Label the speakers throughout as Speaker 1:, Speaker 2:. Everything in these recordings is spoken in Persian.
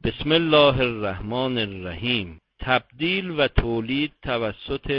Speaker 1: بسم الله الرحمن الرحیم. تبدیل و تولید توسط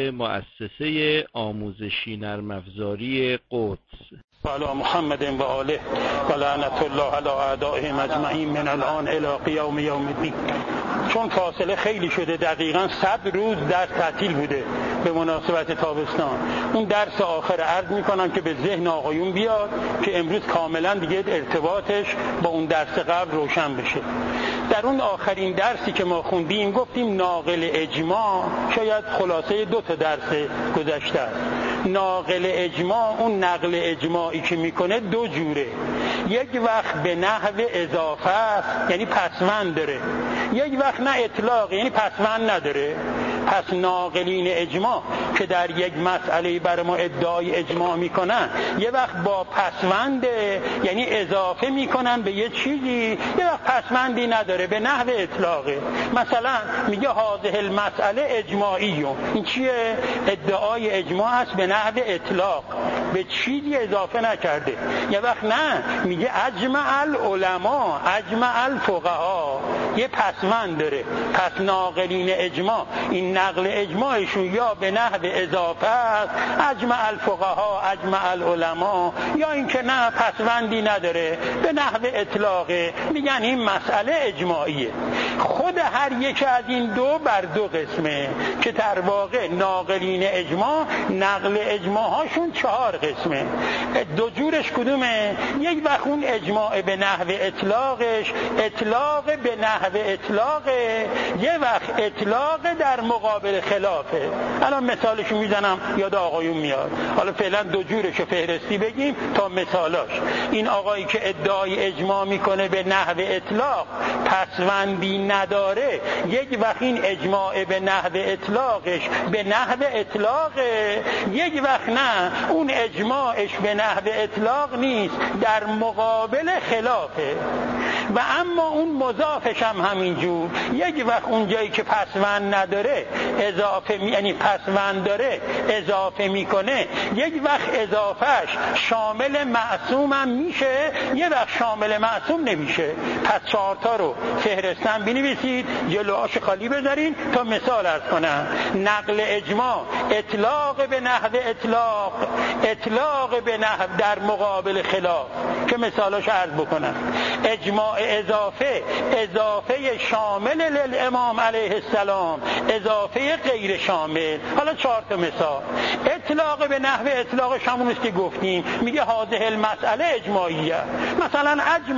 Speaker 1: مؤسسه آموزشی نرم افزاری قدس.
Speaker 2: علی محمد و آله و لعنت الله علی اعدائهم اجمعین من الان الی قیام یوم الدین. چون فاصله خیلی شده، دقیقاً 100 روز درس تعطیل بوده به مناسبت تابستان. اون درس آخر عرض میکنم که به ذهن آقایون بیاد که امروز کاملا دیگه ارتباطش با اون درس قبل روشن بشه. در اون آخرین درسی که ما خوندیم گفتیم ناقل اجماع شاید خلاصه 2 تا درس گذشته است. ناقل اجماع، اون نقل اجماعی که میکنه 2 جوره. یک وقت به نحو اضافه است، یعنی پسوند داره. یک وقت نه اطلاق، یعنی پسوند نداره. پس ناقلین اجماع که در یک مسئله بر ما ادعای اجماع میکنن، یه وقت با پسوند، یعنی اضافه میکنن به یه چیزی، یه وقت پسوندی نداره، به نحو اطلاقه. مثلا میگه هذه المسئله اجماعی، این چیه؟ ادعای اجماع است به نحو اطلاق، به چیزی اضافه نکرده. یه وقت نه، میگه اجمع العلماء اجمع الفقها، یه پسوند داره. پس ناقلین اجماع این نقل اجماعشون یا به نحو اضافه است، اجمع الفقها اجمع العلماء، یا اینکه نه پسوندی نداره، به نحو اطلاقه، میگن این مسئله اجماعیه. خود هر یک از این 2 بر 2 قسمه که در واقع ناقلین اجماع نقل اجماع هاشون 4 قسمه. 2 جورش کدومه؟ یک وقت اون اجماع به نحو اطلاقش اطلاق به نحو اطلاقه، یه وقت اطلاق در مقابل خلافه. الان مثالشو میزنم یاد آقایون میاد. حالا فعلا 2 جورشو فهرستی بگیم تا مثالاش. این آقایی که ادعای اجماع میکنه به نحو اطلاق، پسوندی نداره، یک وقت این اجماع به نحو اطلاقش به نحو اطلاقه، یک وقت نه، اون اجماعش به نحو اطلاق نیست، در مقابل خلافه. و اما اون مضافش هم همینجور، یک وقت اون جایی که پسوند نداره اضافه یعنی پسوند داره اضافه میکنه، یک وقت اضافهش شامل معصوم هم میشه، یک وقت شامل معصوم نمیشه. پس 4 تا رو فهرستن بنویسید، جلوهاش خالی بذارین تا مثال عرض کنم. نقل اجماع اطلاق به نحو اطلاق، اطلاق به نحو در مقابل خلاف، که مثالاش عرض بکنم. اجماع اضافه، اضافه شامل للامام علیه السلام، اضافه غیر شامل. حالا 4 تا مثال. اطلاق به نحو اطلاقش همونست که گفتیم، میگه هذه المسئله اجماعیه. مثلا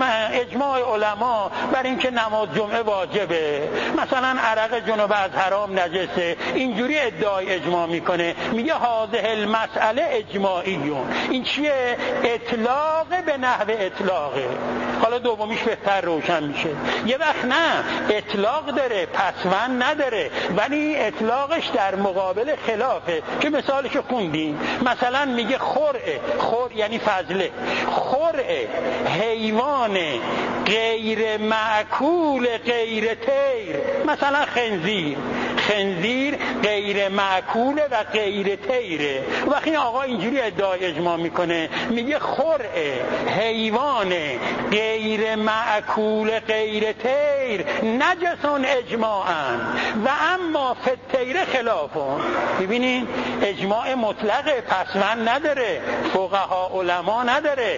Speaker 2: اجماع علما بر اینکه نماز جمعه واجبه، مثلا عرق جنوب از حرام نجسه، اینجوری ادعای اجماع میکنه، میگه هذه المسئله اجماعیون. این چیه؟ اطلاق به نحو اطلاقه. حالا دومیش بهتر روشن میشه. یه وقت نه، اطلاق داره پسوند نداره، ولی اطلاقش در مقابل خلافه، که مثالشو خوندیم. مثلا میگه خرعه، خرع یعنی فضله، خرعه حیوان غیر معکول غیر طیر، مثلا خنزیر، خنزیر غیر معکول و غیر طیره. وقتی این آقا اینجوری ادعای اجماع میکنه، میگه خرعه حیوان غیر معکول غیر طیر نجسون اجماعاً و اما فی الطیر خلافون. ببینین اجماع مطلقه، پسوند نداره، فقها علما نداره،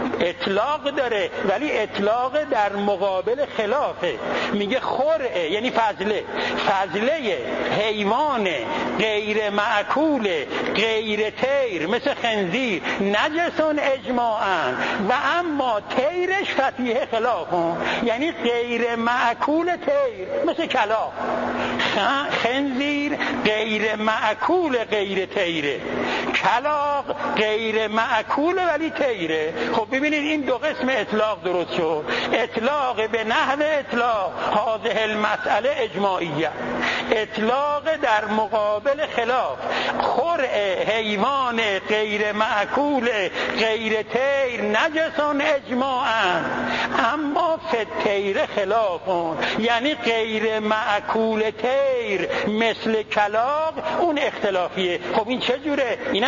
Speaker 2: اطلاق داره، ولی اطلاق در مقابل خلافه. میگه خرعه یعنی فضله، فضله حیوان غیر معکول غیر طیر مثل خنزیر نجسون اجماعاً و اما طیرش فتیه خلافون، یعنی غیر معکول طیر مثل کلاغ. خنزیر غیر معکول غیر طیره، کلاغ غیر معکول ولی طیره. خب ببینید این 2 قسم اطلاق درست شد. اطلاق به نحو اطلاق هذه المسئله اجماعیه، اطلاق در مقابل خلاف، خرع حیوان غیر معکول غیر طیر نجسون اجماعاً اما فی الطیر خلافون، یعنی غیر معکول طیر مثل کلاغ اون اختلافیه. خب این چه جوره؟ این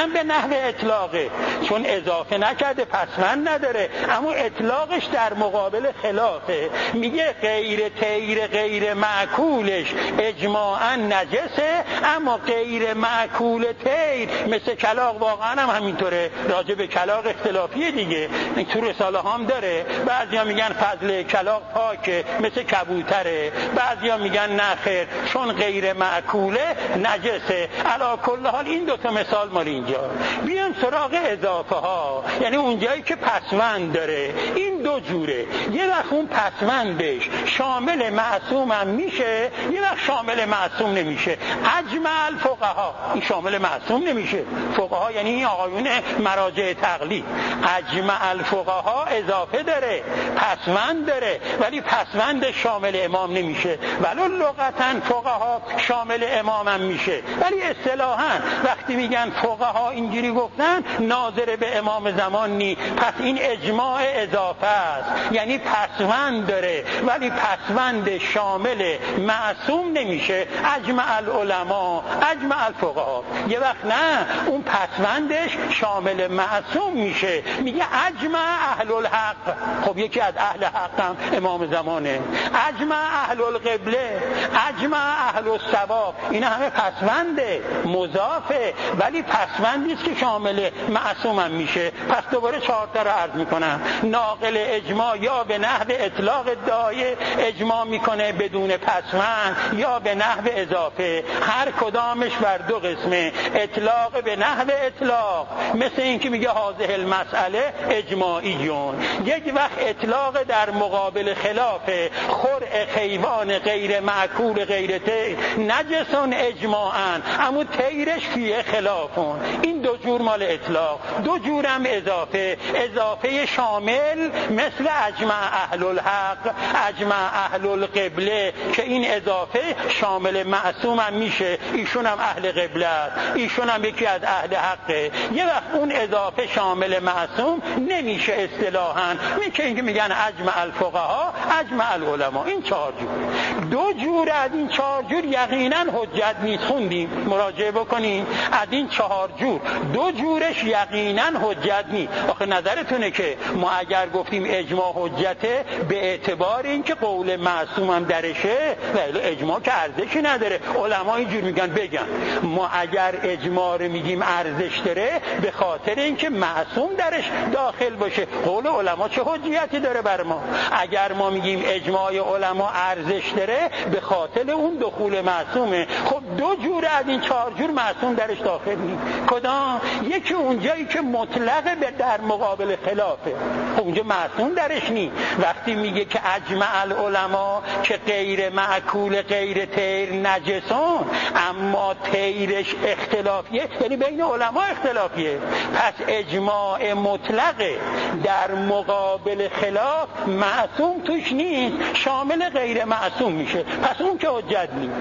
Speaker 2: اینم به نحو اطلاقه، چون اضافه نکرده پسوند نداره، اما اطلاقش در مقابل خلافه. میگه غیر طیر غیر معکولش اجماعا نجسه، اما غیر معکول طیر مثل کلاغ واقعا هم همینطوره. راجع به کلاغ اختلافیه دیگه، تو رساله هم داره. بعضیا میگن فضل کلاغ پاکه مثل کبوتره، بعضیا میگن نه خیر چون غیر معکوله نجسه. علی کل حال این دوتا مثال مال اینجا. بیان سراغ اضافه ها، یعنی اونجایی که پسوند داره. این دو جوره، یه وقت اون پسوندش شامل معصوم هم میشه، یه وقت شامل معصوم نمیشه. اجمع الفقها، این شامل معصوم نمیشه. فقها یعنی این آقایون مراجع تقلید. اجمع الفقها اضافه داره، پسوند داره، ولی پسوند شامل امام نمیشه. ولو لغتاً فقها شامل امام هم میشه، ولی اصطلاحاً وقتی میگن فقها اینجوری گفتن ناظر به امام زمان نی. پس این اجماع اضافه است، یعنی پسوند داره ولی پسوند شامل معصوم نمیشه. اجمع العلماء اجمع الفقها. یه وقت نه، اون پسوندش شامل معصوم میشه، میگه اجمع اهل الحق. خب یکی از اهل حق هم امام زمانه. اجمع اهل القبله، اجمع اهل الصواب. اینا همه پسونده، مضافه، ولی پسوندی است که شامل معصوم هم میشه. پس دوباره 4 تا رو عرض میکنم. ناقل اجماع یا به نحو اطلاق ادعای اجماع میکنه بدون پسوند، یا به نحو اضافه. هر کدامش بر دو قسمه. اطلاق به نحو اطلاق، مثل این که میگه هذه المسئله اجماعیون. یک وقت اطلاق در مقابل خلاف خرع خیوان غیر معکول غیر طیر نجسون اجماعاً، اما طیرش فیه خلافون. این دو جور مال اطلاق. دو جورم اضافه. اضافه شامل مثل اجمع اهل الحق، اجمع اهل القبله، که این اضافه شامل معصوم هم میشه. ایشون هم اهل قبله است، ایشون هم یکی از اهل حقه. یه وقت اون اضافه شامل معصوم نمیشه اصطلاحاً، میگه اینکه میگن اجمع الفقها اجمع العلماء. این 4 جور. دو جور از این 4 جور یقینا حجت نیست. خوندیم، مراجعه بکنیم. از این 4 جور دو جورش یقینا حجت نیست. آخه نظرتونه که ما اگر گفتیم اجماع حجته به اعتبار اینکه قول معصوم هم درشه، ولی اجماع که ارزشی نداره. علما اینجور میگن بگن ما اگر اجماع رو میگیم ارزش داره به خاطر اینکه معصوم درش داخل باشه. قول علما چه حجیتی داره بر ما؟ اگر ما میگیم اجماع علما ارزش داره به خاطر اون دخول معصومه. خب دو جور از این 4 جور معصوم درش داخل نیست. کدام؟ یکی اونجایی که مطلق به در مقابل خلافه، خب اونجا معصوم درش نیست. وقتی میگه که اجمع العلماء که غیر معکول غیر طیر نجسون، اما طیرش اختلافیه، یعنی بین علما اختلافیه. پس اجماع مطلق در مقابل خلاف معصوم توش نیست، شامل غیر معصوم میشه. پس اون که حجت نیست.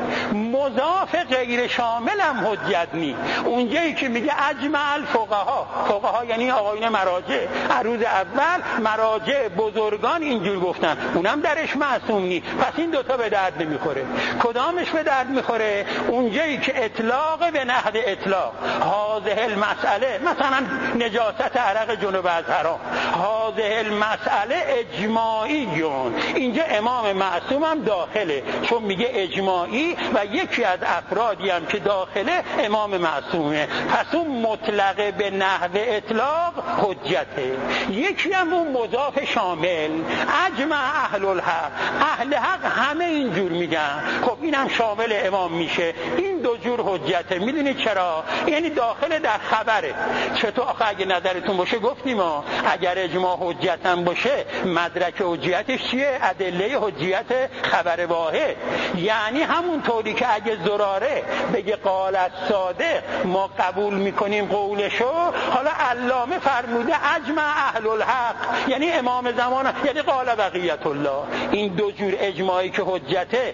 Speaker 2: مضاف غیر شامل هم حجت نیست. اونجایی که میگه اجمع الفقها، فقها یعنی آقایون مراجع، روز اول مراجع بزرگان اینجور گفتن، اونم درش معصوم نیست. پس این دوتا به درد نمیخوره. کدامش به درد میخوره؟ اونجایی که اطلاق به نحو اطلاق، هذه المسئله، مثلا نجاست عرق جنوب از حرام، هذه المسئله اجماعیون، اینجا امام معصوم هم داخله، چون میگه اجماعی و یکی از افرادی هم که داخله امام معصومه. پس اون مطلق به نحو اطلاق حجته. یکی هم اون مضاف شامل، اجمع اهل الحق، اهل حق همه اینجور میگن. خب اینم شامل امام میشه. این دو جور حجته. میدونید چرا؟ یعنی داخل در خبره. چطور؟ آخه اگه نظرتون باشه گفتیم اگر اجماع حجت هم باشه مدرک حجیتش چیه؟ ادله حجیت خبر واحد. یعنی همون طوری که اگه زراره بگه قال الصادق ما قبول میکنیم قولشو، حالا علامه فرموده اجمع اهل الحق، یعنی امام زمان، یعنی قال بقیت الله. این دو جور اجماعی که حجته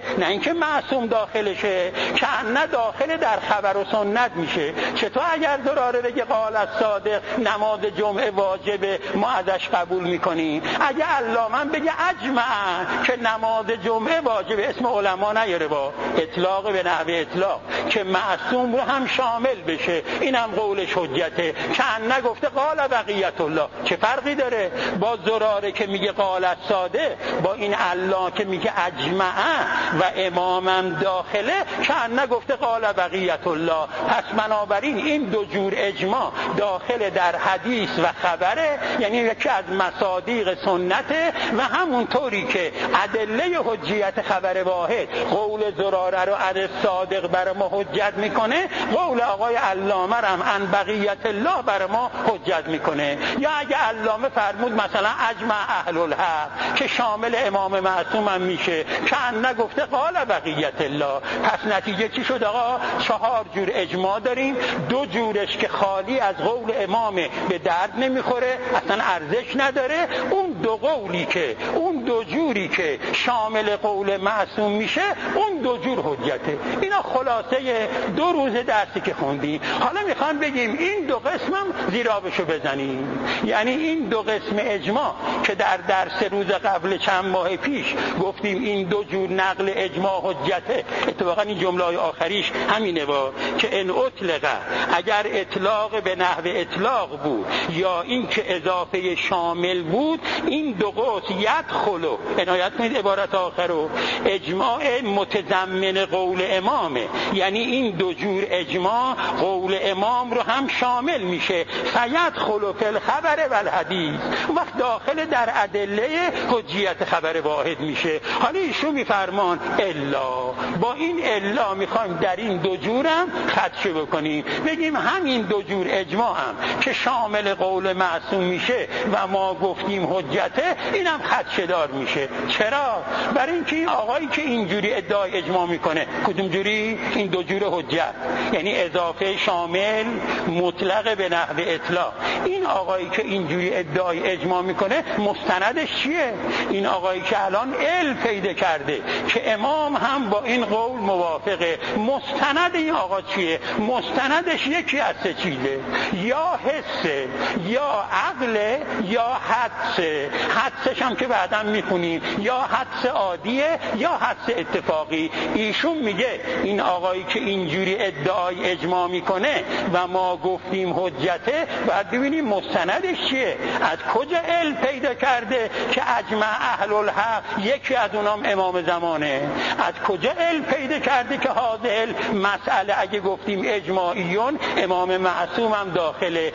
Speaker 2: نه اینکه معصوم داخلشه، که نه داخل در خبر و سنت میشه. چطور اگر زراره بگه قال الصادق نماز جمعه واجبه ما ازش قبول میکنیم؟ اگه علامه بگه اجمع که نماز جمعه واجبه، اسم علما نیاره، با اطلاق به نحو اطلاق که معصوم رو هم شامل بشه، اینم قولش حجته. که نگفته قال بقیت الله، چه فرقی داره با زراره که میگه قال الصادق با این الله که میگه اجمع و امامم داخله؟ که نگفته قال بقیت الله. پس بنابراین این دو جور اجماع داخل در حدیث و خبره، یعنی یکی از مصادیق سنته، و همونطوری که ادله حجیت خبر واحد قول زراره رو عن صادق بر ما حجت میکنه، قول آقای علامه هم عن بقیت الله بر ما حجت میکنه. یا اگه علامه فرمود مثلا اجمع اهل الحق که شامل امام معصوم هم میشه، که نگفته قال بقیت الله. پس نتیجه چی شد آقا؟ 4 جور اجماع داریم، 2 جورش که خالی از قول امامه به درد نمیخوره، اصلا ارزش نداره. اون 2 قولی که اون 2 جوری که شامل قول معصوم میشه، اون 2 جور حجته. اینا خلاصه 2 روز درسی که خوندیم. حالا میخوام بگیم این 2 قسمم زیرابشو بزنیم. یعنی این 2 قسم اجماع که در درس روز قبل چند ماه پیش گفتیم این 2 جور نقل اجماع حجته، اتفاقا این جمله آخریش همینه که ان اطلق، اگر اطلاق به نحو اطلاق بود یا این که اضافه شامل بود، این 2 قسم یدخلو، عنایت کنید عبارت آخرو، اجماع متضمن قول امامه، یعنی این 2 جور اجماع قول امام رو هم شامل میشه. فیدخلو فی الخبر و الحدیث، وقت داخل در ادله حجیت خبر واحد میشه. حالا ایشون میفرمان الا، با این الا میخوایم در این 2 جورم خدشه بکنیم، بگیم همین 2 جور اجماع هم که شامل قول معصوم میشه و ما گفتیم حجته، اینم خدشه دار میشه. چرا؟ برای اینکه این آقایی که اینجوری ادعای اجماع میکنه، کدوم جوری؟ این 2 جور حجت، یعنی اضافه شامل مطلق به نحو اطلاق. این آقایی که اینجوری ادعای اجماع میکنه مستندش چیه؟ این آقایی که الان علم پیدا کرده که امام هم با این قول موافقه، مستند این آقا چیه؟ مستندش یکی از 3 چیزه، یا حسه یا عقله یا حدسه. حدسش هم که بعدا میخونیم، یا حدس عادیه یا حدس اتفاقی. ایشون میگه این آقایی که اینجوری ادعای اجماع میکنه و ما گفتیم حجته، باید ببینیم مستندش چیه، از کجا علم پیدا کرده که اجمع اهل الحق یکی از اونام امام زمانه، از کجا علم پیدا کرده که هذه مسئله اگه گفتیم اجماعیون امام معصوم هم داخله.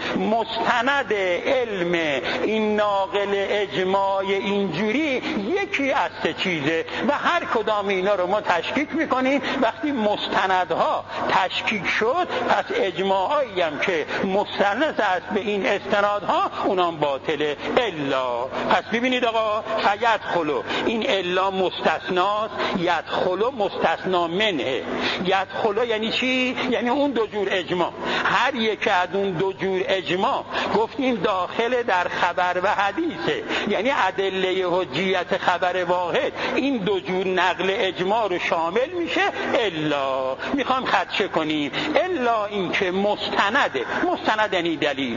Speaker 2: مستند علم این ناقل اجماع اینجوری یکی از 3 چیزه و هر کدام اینا رو ما تشکیک میکنیم. وقتی مستندها تشکیک شد، پس اجماعایی هم که مستند است به این استنادها اونام باطله. الا، پس ببینید آقا، فیدخلو، این الا مستثناست، یدخلو مستثنا منه. یدخلو یعنی چی؟ یعنی اون 2 جور اجماع، هر یک از اون 2 جور اجماع گفتیم داخل در خبر و حدیثه، یعنی ادله حجیت خبر واحد این 2 جور نقل اجماع رو شامل میشه. الا میخوام خدشه کنیم، الا این که مستنده، مستند یعنی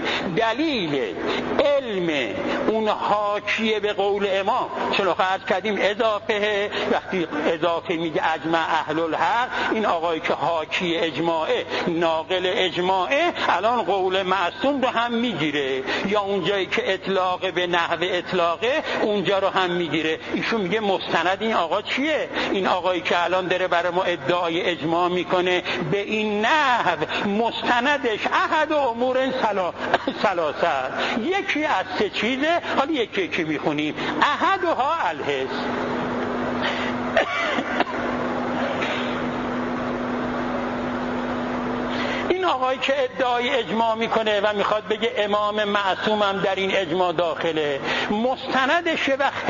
Speaker 2: دلیل علم اون حاکیه به قول امام. چون قرض کردیم اضافه، وقتی اضافه میگه اجمع اهل الحق، این آقایی که حاکی اجماعه، ناقل اجماعه، الان قول معصوم رو هم میگیره، یا اونجایی که اطلاق به نحو اطلاقه اونجا رو هم میگیره. ایشون میگه مستند این آقا چیه؟ این آقایی که الان داره برای ما ادعای اجماع میکنه به این نحو، مستندش احد امور ثلاثه، یکی از 3 چیزه. حالا یکی میخونیم، احدها الحس. این آقایی که ادعای اجماع میکنه و میخواد بگه امام معصومم در این اجماع داخله، مستندش یه وقت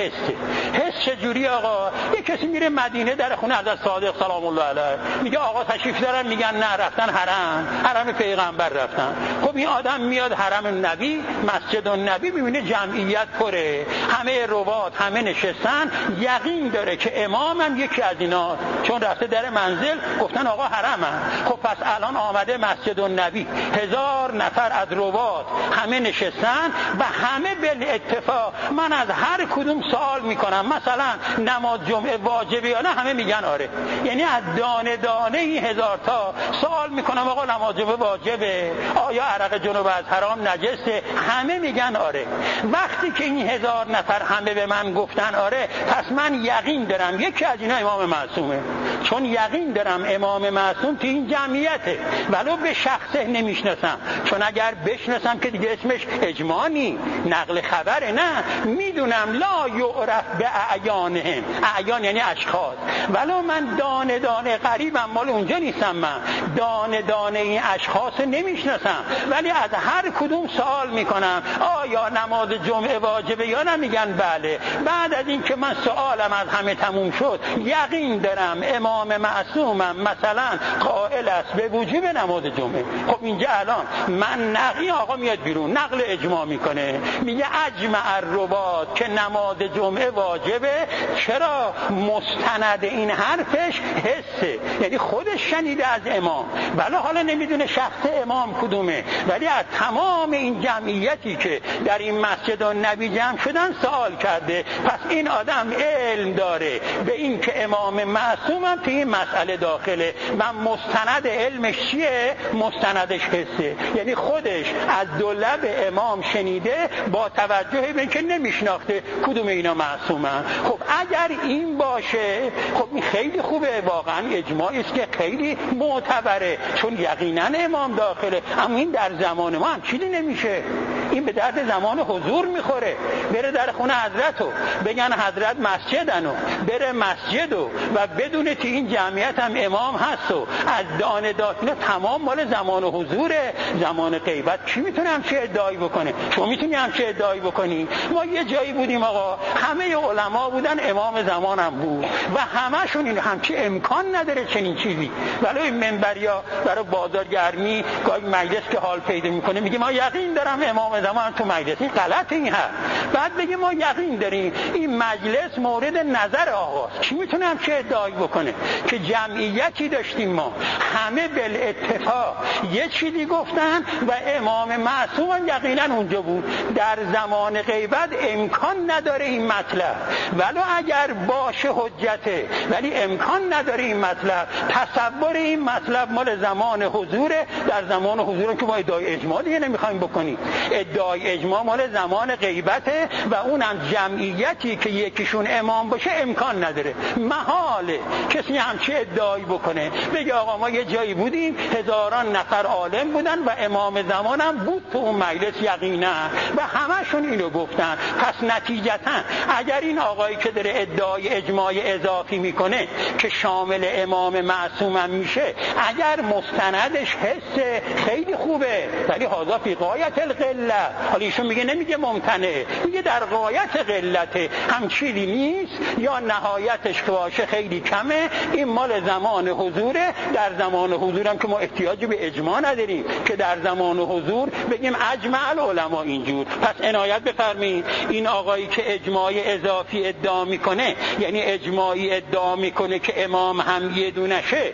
Speaker 2: حس چجوری آقا؟ یه کسی میره مدینه در خونه حضرت صادق سلام الله علیه، میگه آقا تشریف دارن، میگن نه رفتن حرم پیغمبر رفتن. خب این آدم میاد حرم نبی، مسجد النبی، میبینه جمعیت پره، همه روات، همه نشستن، یقین داره که امامم یکی از اینا، چون رفته در منزل گفتن آقا حرمم. خب پس الان آمده مسجد النبی، 1000 نفر از روات همه نشستن و همه به اتفاق، من از هر کدوم سوال میکنم مثلا نماز جمعه واجبه یا نه، همه میگن آره. یعنی از دانه دانه این 1000 تا سوال میکنم آقا نماز جمعه واجبه، آیا عرق جنوب از حرام نجسه، همه میگن آره. وقتی که این 1000 نفر همه به من گفتن آره، پس من یقین دارم یکی از اینا امام معصومه، چون یقین دارم امام معصوم تو این جمعیته، ولو به شخصه نمیشناسم، چون اگر بشناسم که دیگه اسمش اجماع نی، نقل خبره، نه، میدونم لا یعرف به اعیانهم، اعیان یعنی اشخاص، ولو من دانه دانه قریبم، مال اونجا نیستم، من دانه دانه این اشخاص نمیشناسم، ولی از هر کدوم سوال میکنم آیا نماز جمعه واجبه یا نه، میگن بله. بعد از این که من سوالم از همه تموم شد، یقین دارم امام معصومم مثلا قائل است به وجوب نماز جمعه. خب اینجا الان من نقی آقا میاد بیرون نقل اجماع میکنه، میگه اجمع الروات که نماز جمعه واجبه. چرا؟ مستند این حرفش حسه، یعنی خودش شنیده از امام، ولی حالا نمیدونه شخص امام کدومه، ولی از تمام این جمعیتی که در این مسجد النبی جمع شدن سوال کرده. پس این آدم علم داره به این که امام معصوم هم توی این مسئله داخله. من مستند علمش چیه؟ مستندش حسه، یعنی خودش از دو لب امام شنیده با توجه به اینکه نمیشناخته کدوم اینا معصومن. خب اگر این باشه، خب این خیلی خوبه، واقعا اجماعی است که خیلی معتبره، چون یقینا امام داخله. اما این در زمان ما هم چیزی نمیشه، این به درد زمان حضور میخوره. بره در خونه حضرتو بگن حضرت مسجدنو، بره مسجدو و بدونه که این جمعیت هم امام هست و از دانه داخله تمام مال زمان حضوره. زمان غیبت کی میتونه همچه ادعایی بکنه؟ شما میتونی همچه ادعایی بکنی؟ ما یه جایی بودیم آقا، همه علما بودن، امام زمانم بود و همشون این همچه امکان نداره چنین چیزی. ولی این منبریا برای بازارگرمی گاهی مجلس که حال پیدا میکنه میگه ما یقین دارم امام زمان تو مجلس. این غلط این هست. بعد بگه ما یقین داریم این مجلس مورد نظر آقاست. کی میتونه همچه ادعایی بکنه؟ که جمعیتی داشتیم ما، همه بالاتفاق یه چیزی گفتن و امام معصوم هم یقینا اونجا بود. در زمان غیبت امکان نداره این مطلب، ولو اگر باشه حجته، ولی امکان نداره این مطلب. تصور این مطلب مال زمان حضوره. در زمان حضور که ما ادعای اجماع دیگه نمیخوایم بکنیم، ادعای اجماع مال زمان غیبته و اونم جمعیتی که یکیشون امام باشه امکان نداره. محاله کسی همچی ادعایی بکنه بگه آقا ما یه جایی بودیم، هزاران نفر عالم بودن و امام زمانم بود تو اون مجلس یقینا، و همشون اینو گفتن. پس نتیجتا اگر این آقایی که داره ادعای اجماع اضافی میکنه که شامل امام معصومم میشه، اگر مستندش حسه خیلی خوبه، ولی هذا فی غایت القله. حالا ایشون میگه نمیگه ممتنع، میگه در غایت قلته، هم چیزی نیست یا نهایتش که باشه خیلی کمه. این مال زمان حضوره. در زمان حضورم که ما احتیاجی به اجماع نداریم که در زمان حضور بگیم اجمع العلماء اینجور. پس عنایت بفرمایید این آقایی که اجماع اضافی ادعا میکنه، یعنی اجماعی ادعا میکنه که امام هم یه دونشه،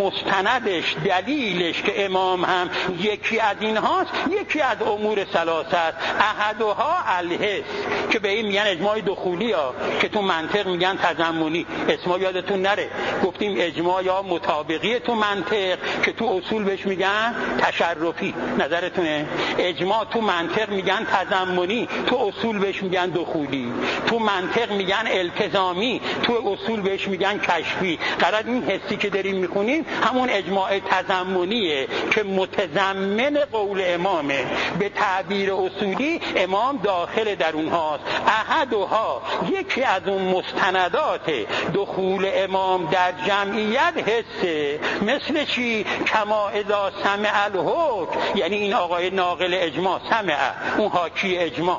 Speaker 2: مستندش دلیلش که امام هم یکی از این هاست، یکی از امور ثلاثه است. احدها الحس که به این میگن اجماع دخولی ها، که تو منطق میگن تضمنی. اسما یادتون نره گفتیم اجماع یا مطابقی تو منطق که تو اصول بهش میگن تشرفی. نظرتونه؟ اجماع تو منطق میگن تضمنی، تو اصول بهش میگن دخولی. تو منطق میگن التزامی، تو اصول بهش میگن کشفی. قرار این حسی که داریم میخونیم همون اجماع تضمنیه که متضمن قول امامه. به تعبیر تعبیر اصولی امام داخل در اونهاست. احدها، یکی از اون مستندات دخول امام در جمعیت حسه. مثل چی؟ کما اذا سمع الحکم، یعنی این آقای ناقل اجماع سمع، اون حاکی اجماع،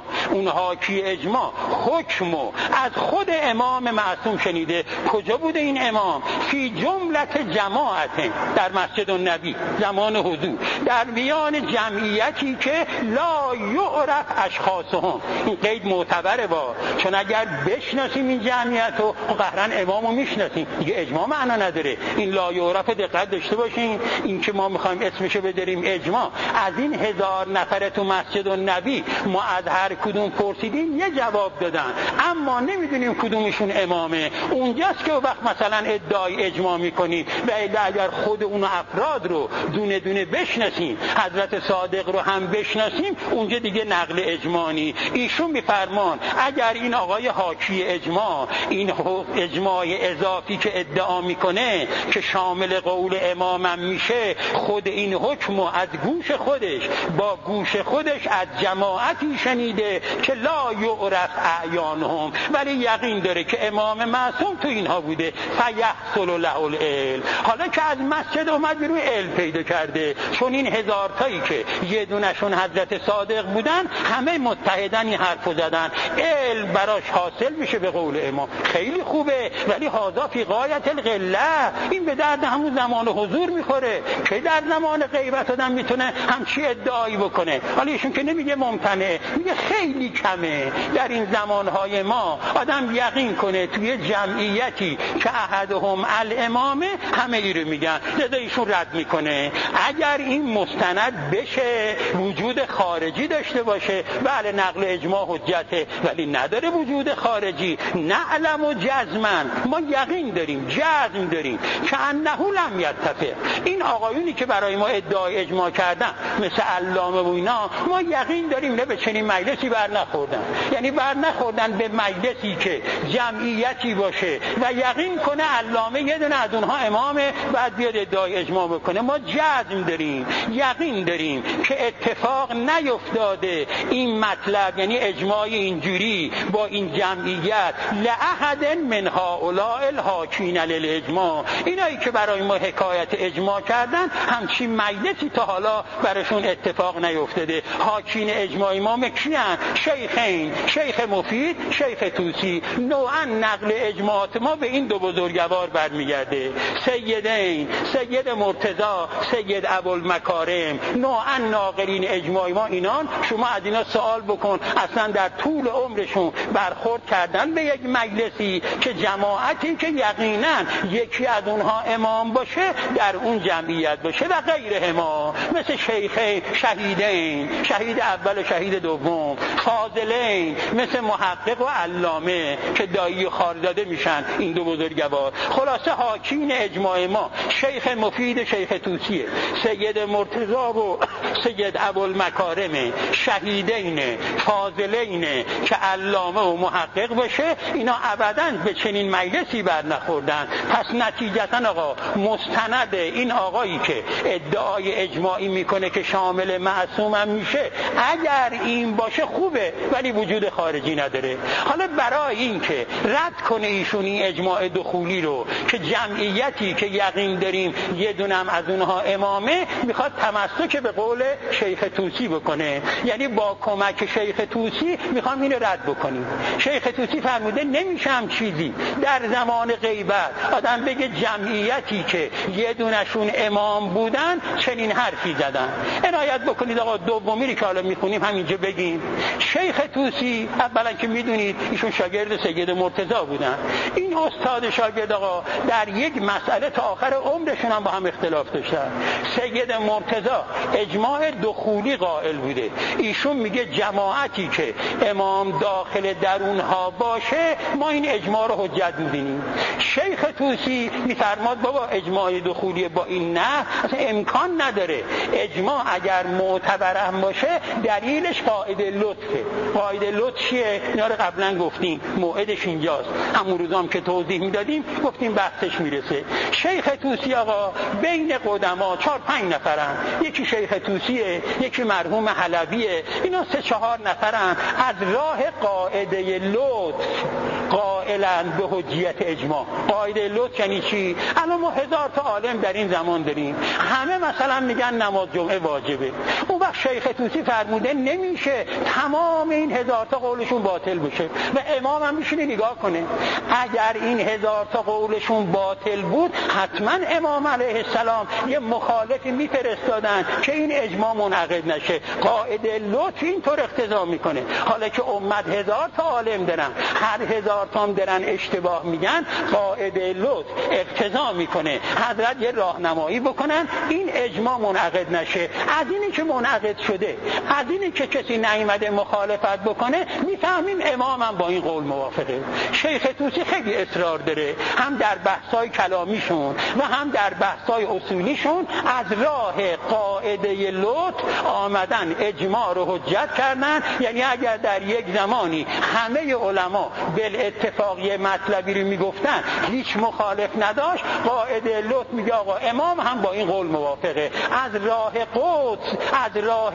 Speaker 2: حکمو از خود امام معصوم شنیده. کجا بوده این امام؟ فی جملت جماعت، در مسجد النبی زمان حضور، در میان جمعیتی که لا یعرف اشخاصهم. این قید معتبره با، چون اگر بشناسیم این جمعیت رو قهرن امامو میشناسیم دیگه، اجماع معنا نداره. این لا یعرف دقت داشته باشین، این که ما میخوایم اسمشو بذاریم اجماع، از این 1000 نفر تو مسجد النبی ما از هر کدوم پرسیدیم یه جواب دادن، اما نمیدونیم کدومشون امامه. اونجاست که وقت مثلا ادعای اجماع میکنیم و اگر خود اون افراد رو دونه دونه بشناسیم، حضرت صادق رو هم بشناسیم، اونجا دیگه نقل اجماعی. ایشون میفرمان اگر این آقای حاکی اجماع، این اجماع اضافی که ادعا میکنه که شامل قول امامم میشه، خود این حکم از گوش خودش با گوش خودش از جماعتی شنیده که لا یعرف اعیانهم، ولی یقین داره که امام معصوم تو اینها بوده، فیحصل له العلم. حالا که از مسجد اومد بیرون علم پیدا کرده، چون این 1000 تایی که یه دونشون حضرت صادق بودن همه متحدن این حرفو زدن، علم براش حاصل میشه به قول امام. خیلی خوبه، ولی هذا فی غایت القله، این به درد همون زمان حضور میخوره که در زمان غیبت آدم میتونه همچی ادعایی بکنه. ولی ایشون که نمیگه ممتنع، میگه خیلی کمه در این زمانهای ما آدم یقین کنه توی جمعیتی که احدهم الامامه همه ای رو میگن. لذا ایشون رد میکنه اگر این مستند بشه وجود خارجی داشته باشه، بله نقل اجماع حجته، ولی نداره وجود خارجی. نعلم و جزمن، ما یقین داریم، جزم داریم که انه لم یتفق. این آقایونی که برای ما ادعای اجماع کردن مثل علامه و اینا، ما یقین داریم نه به چنین مجلسی بر نخوردن، یعنی بر نخوردن به مجلسی که جمعیتی باشه و یقین کنه علامه یه دونه از اونها امامه بعد بیاد ادعای اجماع بکنه. ما جزم داریم، یقین داریم که اتفاق نیفتاده این مطلب، یعنی اجماع اینجوری با این جمعیت لأحد من هؤلاء الحاکین للاجماع، اینایی که برای ما حکایت اجماع کردن همچین مجلسی تا حالا براشون اتفاق نیفتاده. حاکین اجماع امام کیان؟ شیخین، شیخ مفید، شیخ طوسی. نوعا نقل اجماعات ما به این دو بزرگوار برمیگرده، سیدین، سید مرتضی، سید ابوالمکارم. نوعا ناقلین اجماع ما اینان. شما از اینا سوال بکن اصلا در طول عمرشون برخورد کردن به یک مجلسی که جماعتی که یقینا یکی از اونها امام باشه در اون جمعیت باشه و غیره ما، مثل شیخین، شهیدین، شهید اول و شهید دوم، فاضلین مثل محقق و علامه که دایی و خارداده میشن این دو بزرگوار. خلاصه حاکین اجماع ما شیخ مفید شیخ طوسیه، سید مرتضی و سید ابوالمکارم، شهیدین، فاضلین که علامه و محقق باشه. اینا ابداً به چنین مجلسی بر نخوردن. پس نتیجتا آقا مستند این آقایی که ادعای اجماعی میکنه که شامل معصوم هم میشه، اگر این باشه خوبه، ولی وجود خارجی نداره. حالا برای این که رد کنه ایشون این اجماع دخولی رو که جمعیتی که یقین داریم یه دونم از اونها امامه، میخواد تمسک به قول شیخ طوسی بکنه، یعنی با کمک شیخ طوسی میخوام اینو رد بکنیم. شیخ طوسی فرموده نمیشه هم چیزی در زمان غیبت آدم بگه جمعیتی که یه دونشون امام بودن چنین حرفی زدن. عنایت بکنید آقا دومی که حالا میخونیم همینجا بگیم. شیخ طوسی اولا که میدونید ایشون شاگرد سید مرتضی بودن. این استاد شاگرد آقا در یک مسئله تا آخر عمرشون هم با هم اختلاف داشتن. سید مرتضی اجماع دخولی قائل بوده، ایشون میگه جماعتی که امام داخل درونها باشه ما این اجماع رو حجت می‌بینیم. شیخ طوسی میفرماد بابا اجماع دخولی با این نه اصلا امکان نداره. اجماع اگر معتبر هم باشه دلیلش قاعده لطف لطفه. قاعده لطف چیه؟ اینا رو قبلا گفتیم، موعدش اینجاست. همون روزام که توضیح میدادیم گفتیم بحثش میرسه. شیخ طوسی آقا بین قدما 4-5 نفرن، یکی شیخ طوسیه، یکی مرحوم حلبیه، اینا 3-4 نفرن از راه قاعده لطف قائلند به حجیت اجماع. قاعده لطف یعنی چی؟ الان ما 1000 تا عالم در این زمان داریم، همه مثلا میگن نماز جمعه واجبه. اون وقت شیخ طوسی فرموده نمیشه تمام این 1000 تا قولشون باطل بشه و امام هم میشینه نگاه کنه. اگر این 1000 تا قولشون باطل بود حتما امام علیه السلام یه مخالفی میفرستادن که این اجماع منعقد نشه. قاعده لطف اینطور اقتضا میکنه. حالا که امت 1000 تا عالم دارن، هر 1000 تا هم دارن اشتباه میگن، قاعده لطف اقتضا میکنه حضرت یه راهنمایی بکنن این اجماع منعقد نشه. از اینی که منعقد شده، از اینی که کسی نیامده مخالفت بکنه، میفهمیم امام هم با این قول موافقه. شیخ طوسی خیلی اصرار داره، هم در بحث‌های کلامیشون و هم در بحث‌های اصولیشون از راه قاعده لطف آمدن اجماع رو حجت کردن. یعنی اگر در یک زمانی همه علما بالاتفاق یه مطلبی رو میگفتن هیچ مخالف نداشت، قاعده لطف میگه آقا امام هم با این قول موافقه. از راه قدس، از راه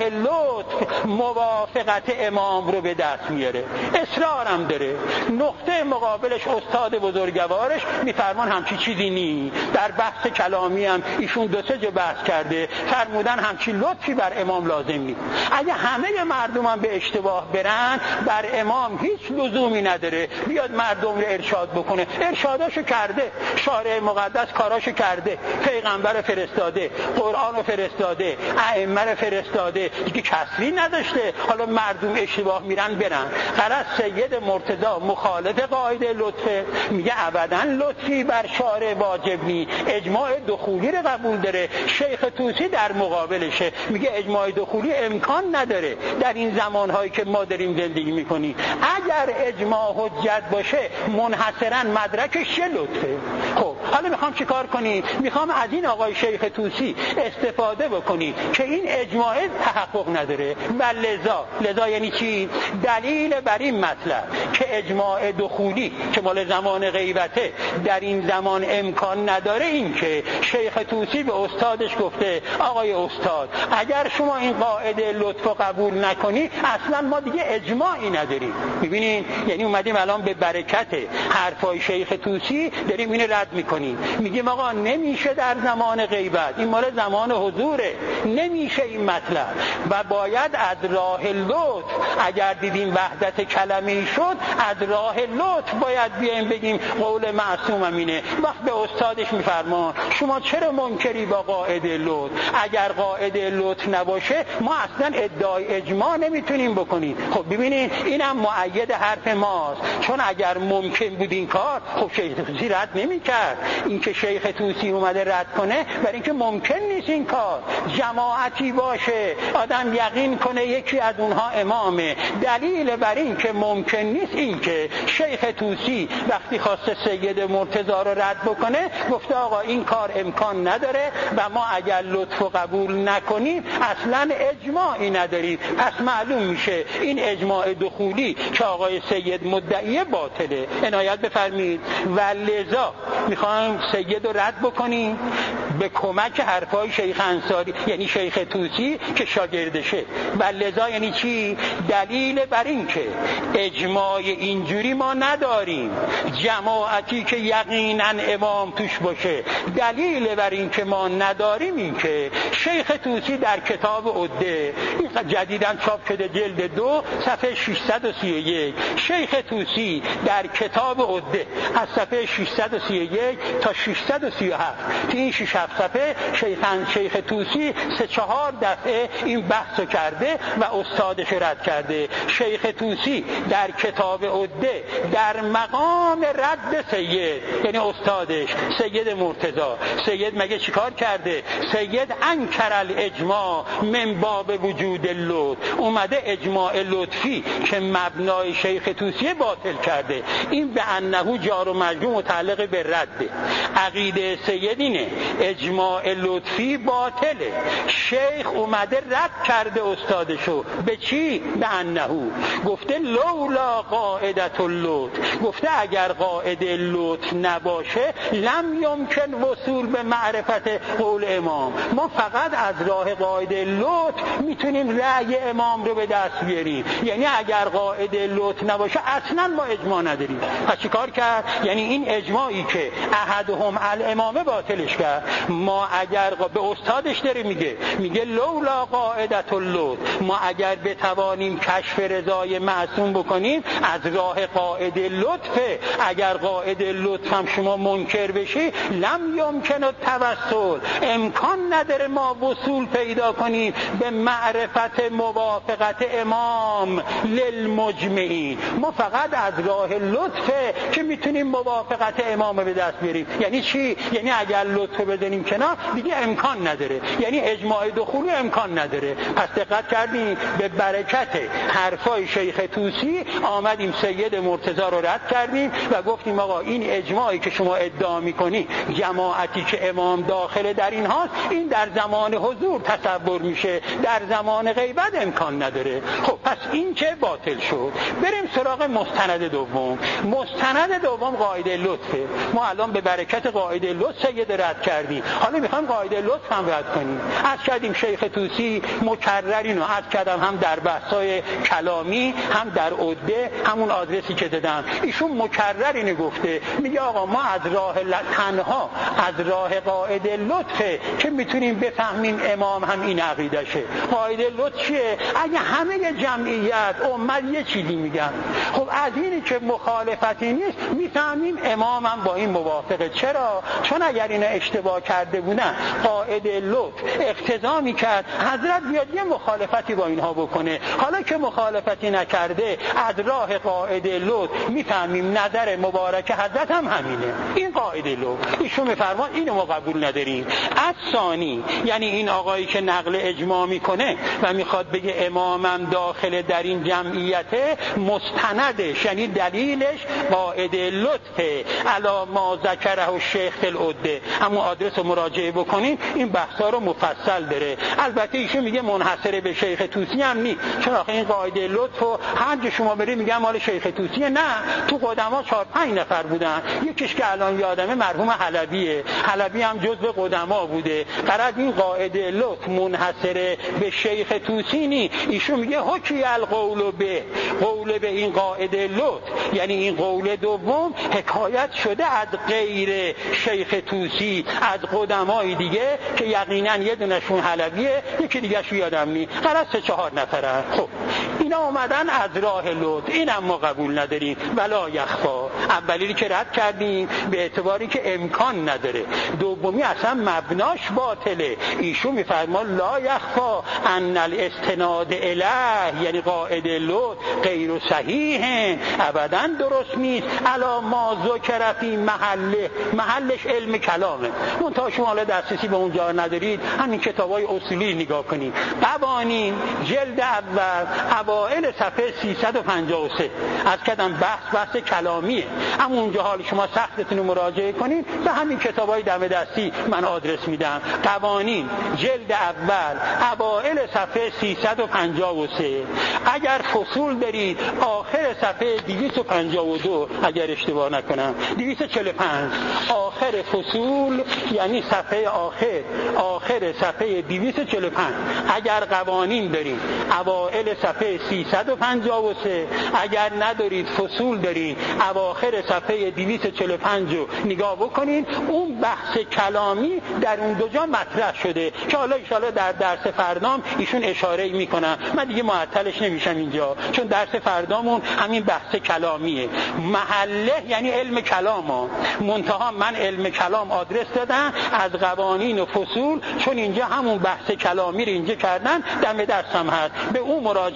Speaker 2: لطف موافقت امام رو به دست میاره. اصرارم داره. نقطه مقابلش استاد بزرگوارش میفرمان همچی چیزی نی. در بحث کلامی هم ایشون 2-3 جا بحث کرده، فرمودن همچی لطفی بر امام لازم نی. اگه همه مردم هم به اشتباه برن، بر امام هیچ لزومی نداره بیاد مردم رو ارشاد بکنه. ارشاداشو کرده، شارع مقدس کاراشو کرده، پیغمبر فرستاده، قرآن رو فرستاده، ائمه رو فرستاده، دیگه کسری نداشته. حالا مردم اشتباه میرن برن. غرض سید مرتضی مخالف قاعده لطفه، میگه ابدا لطفی بر شارع واجب نی، اجماع دخولی رو قبول داره. شیخ طوسی در مقابلشه، میگه اجماع دخولی امکان نداره در این زمانهایی که ما داریم زندگی میکنیم. اگر اجماع حجت باشه منحصرا مدرکش چه لطفه. خب حالا میخوام چیکار کنی؟ میخوام از این آقای شیخ طوسی استفاده بکنی که این اجماع تحقق نداره و لذا یعنی چی؟ دلیل بر این مطلب که اجماع دخولی که مال زمان غیبته در این زمان امکان نداره، این که شیخ طوسی به استادش گفته آقای استاد اگر شما این قاعده لطف قبول نکنی اصلا ما دیگه اجماعی نداریم. میبینین؟ یعنی اومدیم الان به برکت حرفای شیخ طوسی داریم اینو رد میکنیم. میگیم آقا نمیشه در زمان غیبت، این مال زمان حضوره، نمیشه این مطلب و باید از راه لطف، اگر دیدیم وحدت کلمه‌ای شد از راه لطف باید بیایم بگیم قول معصوم امینه. وقت به استادش میفرمان شما چرا منکری با قاعده لطف؟ اگر قاعده لطف نباشه ما اصلا ادعای اجماع نمیتونیم بکنیم. خب ببینید اینم مؤید حرف ماست، چون اگر ممکن بود این کار خب شیخ طوسی رد نمیکرد. این که شیخ طوسی اومده رد کنه برای اینکه ممکن نیست این کار. جماعتی باشه آدم یقین کنه یکی از اونها امامه، دلیل بر این که ممکن نیست این که شیخ طوسی وقتی خواسته سید مرتضی رو رد بکنه گفته آقا این کار امکان نداره و ما اگر لطف قبول نکنیم اصلا اجماعی نداریم. پس معلوم میشه این اجماع دخولی که آقای سید مدعی باطله. عنایت بفرمید. و لذا میخوایم سید رو رد بکنیم به کمک حرفای شیخ انصاری یعنی شیخ طوسی که شاگردشه. و لذا یعنی چی؟ دلیل بر این که اجماع اینجوری ما نداریم، جماعتی که یقینا امام توش باشه. دلیل بر این که ما نداریم این که شیخ طوسی در کتاب عده جدیداً چاپ شده جلد 2 صفحه 631، شیخ طوسی در کتاب عده از صفحه 631 تا 637 تو این 6-7 صفحه شیخ طوسی 3-4 دفعه این بحثو کرده و استادش رد کرده. شیخ طوسی در کتاب عده در مقام رد سید یعنی استادش سید مرتضی، سید مگه چیکار کرده؟ سید انکر الاجماع من باب وجود لطف، اومده اجماع لطفی که مبنای شیخ طوسی باطل کرده. این به انه جار و مجرور متعلق به رده. عقیده سیدینه اجماع لطفی باطله. شیخ اومده رد کرده استادشو به چی؟ به انهو گفته لولا قاعدت اللطف، گفته اگر قاعده لطف نباشه لم یمکن وصول به معرفت قول امام. ما فقط از راه قاعده لطف میتونیم رأی امام رو به دست بیاریم. یعنی اگر قاعده لطف نباشه اصلا ما اجماع نداریم. پس چیکار کرد؟ یعنی این اجماعی که احدهم الامامه باطلش کرد. ما اگر به استادش داره میگه لولا قاعدت اللطف، ما اگر بتوانیم کشف رضای معصوم بکنیم از راه قاعده لطفه. اگر قاعده لطف هم شما منکر بشی لم یمکن التوسل، امکان نداره ما وصول پیدا کنیم به معرفت موافقت امام للمجمعین. ما فقط از راه لطفه که میتونیم موافقت امام به دست بیاریم. یعنی چی؟ یعنی اگر لطف بزنیم کنار دیگه امکان نداره، یعنی اجماع دخول امکان نداره. پس دقت کردیم به برکت حرفای شیخ طوسی آمدیم سید مرتضی رو رد کردیم و گفتیم آقا این اجماعی که شما ادعا میکنی جماعتی که امام داخل در این هاست، این در زمان حضور تصور میشه، در زمان غیبت امکان نداره. خب پس این که باطل شد. بریم سراغ مستند دوم. مستند دوم قاعده لطفه. ما الان به برکت قاعده لطف سید رد کردیم، حالا میخوایم قاعده لطف هم رد کنیم. عرض کردیم شیخ طوسی مکرر اینو عرض کردم، هم در بحثای کلامی هم در عده، همون آدرسی که دادم ایشون مکرر اینو گفته. میگه آقا ما از راه تنها از راه قاعده لطفه که میتونیم بفهمیم امام هم این عقیدشه. قاعده لطف چیه؟ اگه همه جمعیت امت یه چیزی میگن، خب از اینی که مخالفتی نیست میفهمیم امام هم با این موافقه. چرا؟ چون اگر اینا اشتباه کرده بودن قاعده لطف اقتضا میکرد حضرت بیاد یه مخالفتی با اینها بکنه. حالا که مخالفتی نکرده از راه قاعده لطف میفهمیم نظر مبارک حضرت هم همینه. این قاعده لطف ایشون میفرمان اینو ما قبول نداریم. از ثانی یعنی این آقایی که نقل اجماع میکنه و میخواد بگه امامم داخل در این جمعیت، مستندش یعنی دلیلش قاعده لطفه علا ما ذکره الشیخ فی العده. اما آدرس رو مراجعه بکنین این بحثا رو مفصل داره. البته ایشون میگه منحصر به شیخ طوسی هم نیست، چون آخه این قاعده لطف و هر جا شما برید میگن مال شیخ طوسیه. نه، تو قدما 4-5 نفر بودن. یکیش که الان یادمه مرحوم حلبیه، حلبی هم جزو قدما بوده. قرار این قاعده لطف منحصر به شیخ طوسی نیست. ایشون میگه حکی القول به، قول به این قاعده لطف یعنی این قول دوم حکایت شده از غیر شیخ طوسی، از قدمای دیگه که یقینا یه دونشون حلبیه، یکی دیگه شو یادم نی، قرار 3-4 نفرن. خب اینا اومدن از راه لطف، اینم ما قبول نداریم. ولا یخفا، اولی که رد کردیم به اعتباری که امکان نداره، دومی اصلا مبناش باطله. ایشون میفرما لا یخفا ان الاستناد الیه یعنی قاعده لطف غیر صحیح، ابدا درست نیست. علا ما ذکر فی محلش علم کلامه. اون تا شما حالا دسترسی به اونجا ندارید همین کتابای اصولی نگاه کنید. قوانین جلد اول اوائل صفحه 353 از کدام بحث کلامیه. اما اونجا حال شما سختتون رو مراجعه کنید به همین کتابای دم دستی من آدرس میدم. قوانین جلد اول اوائل صفحه 353. اگر فصول دارید آخر صفحه 252 اگر اشتباه نکنم 245 آخر فصول یعنی صفحه آخر صفحه 245. اگر قوانین دارید اوائل صفحه 353، اگر ندارید فصول دارید اواخر صفحه 245 رو نگاه بکنید. اون بحث کلامی در اون دو جا مطرح شده که حالا ان شاءالله در درس فردام ایشون اشاره میکنن. من دیگه معطلش نمیشم اینجا چون درس فردامون همین بحث کلامیه. محله یعنی علم کلام ها. منتها من علم کلام آدرس دادم از قوانین و فصول، چون اینجا همون بحث کلامی رو اینجا کردن دم درسم هست، به اون مراجعه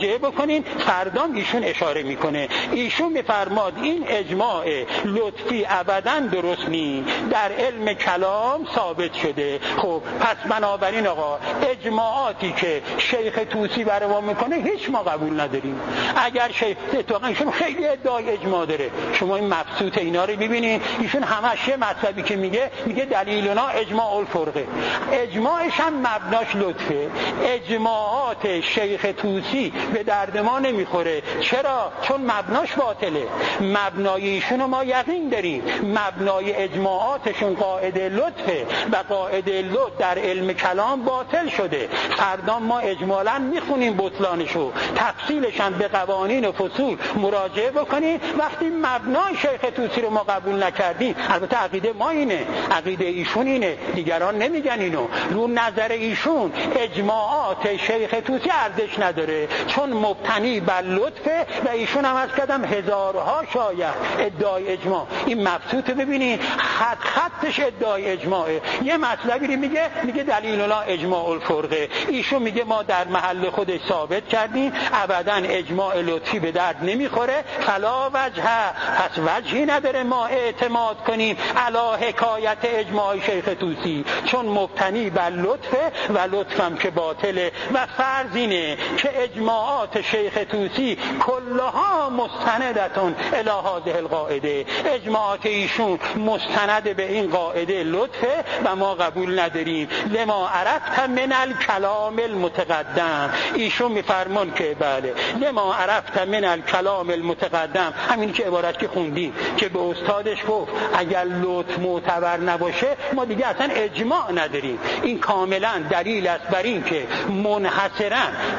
Speaker 2: مراجعه بکنین. فردام ایشون اشاره میکنه، ایشون میفرماد این اجماع لطفی ابداً درست نی، در علم کلام ثابت شده. خب پس بنابراین آقا اجماعاتی که شیخ طوسی برای ما میکنه هیچ ما قبول نداریم. اگر شیخ اتفاقا ایشون خیلی ادعای اجماع داره، شما این مبسوط اینا رو ببینید، ایشون همش یه مطلبی که میگه دلیلنا اجماع الفرقه، اجماعش هم مبناش لطفه. اجماعات شیخ طوسی به درد ما نمیخوره. چرا؟ چون مبناش باطله. مبنای ایشون ما یقین داریم، مبنای اجماعاتشون قاعده لطفه و قاعده لطف در علم کلام باطل شده. فردا ما اجمالا میخونیم بطلانشو، تفصیلش هم به قوانین و فصول مراجعه بکنیم. وقتی مبنای شیخ طوسی رو ما قبول نکردیم، البته عقیده ما اینه، عقیده ایشون اینه، دیگران نمیگن اینو، رو نظر ایشون اجماعات شیخ طوسی ارزش نداره چون مبتنی بر لطفه و ایشون هم از کردم هزارها شاید ادعای اجماع. این مبسوط ببینید خطش ادعای اجماعه. یه مطلبی رو میگه دلیلنا اجماع الفرقه، ایشون میگه ما در محل خودش ثابت کردیم ابدا اجماع لطفی به درد نمیخوره، فلا وجه، پس وجهی نداره ما اعتماد کنیم علی حکایت اجماع شیخ طوسی چون مبتنی بر لطفه و لطفم که باطله. و فرض اینه که اجماعات شیخ طوسی کلها مستندتون الی هذه القاعده، اجماعات ایشون مستند به این قاعده لطفه و ما قبول نداریم. لما عرفت من الکلام المتقدم، ایشون میفرمان که بله لما عرفت من الکلام المتقدم، همین که عبارت که خوندیم که به استادش گفت اگر لطف معتبر نباشه ما دیگه اصلا اجماع نداریم. این کاملا دلیل است بر این که منحصرا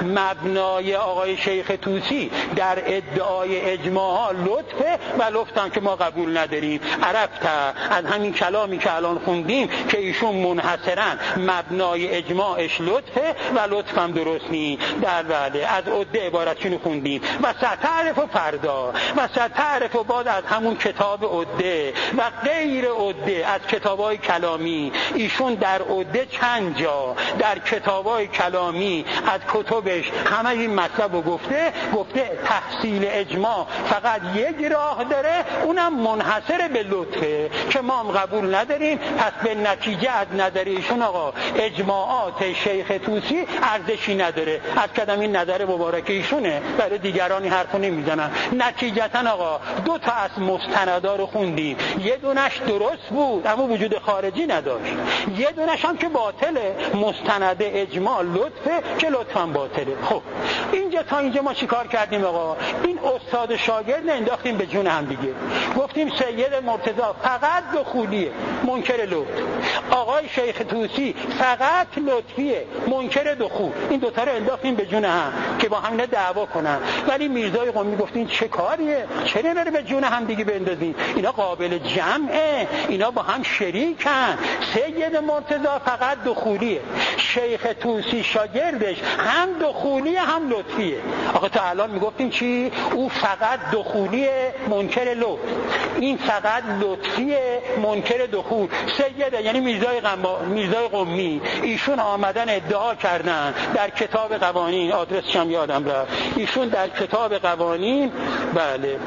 Speaker 2: مبنای آقای شیخ طوسی در ادعای اجماع لطفه و لطفم که ما قبول نداریم. عرفت از همین کلامی که الان خوندیم که ایشون منحصرا مبنای اجماعش لطفه و لطفم درست نی. در بله از عده عبارتشون خوندیم و ستعرف و فردا و ستعرف و بعد از همون کتاب عده و غیر عده از کتابای کلامی. ایشون در عده چند جا در کتابای کلامی از کتبش همه این مطلب رو گفته تحصیل اجماع فقط یک راه داره، اونم منحصر به لطفه که ما هم قبول نداریم. پس به نتیجه از نظر ایشون آقا اجماعات شیخ طوسی ارزشی نداره. از کدام این نظر مبارک ایشونه، برای دیگرانی حرفو نمیزنن. نتیجتا آقا دو تا از مستندا رو خوندیم، یه دونش درست بود اما وجود خارجی نداشت، یه دونش هم که باطله، مستند اجماع لطفه که لطفا باطله. خب اینجا تا اینجا ما چیکار کردیم آقا؟ این استاد شاگرد انداختیم به جون هم دیگه. گفتیم سید مرتضی فقط دخولیه منکر لطف، آقای شیخ طوسی فقط لطفیه منکر دخول. این دوتا رو انداختیم به جون هم که با هم دعوا کنن. ولی میرزای قمی گفتین چه کاریه؟ چرا بره به جون هم دیگه بندازین؟ اینا قابل جمعه، اینا با هم شریکن. سید مرتضی فقط دخولیه، شیخ طوسی شاگردش هم دخولیه هم لطفیه. آقا تا الان میگفتیم چی؟ او فقط دخولیه منکر لطف، این فقط لطفیه منکر دخول. سید یعنی میرزای قمی ایشون آمدن ادعا کردن در کتاب قوانین، آدرسش هم یادم رفت، ایشون در کتاب قوانین بله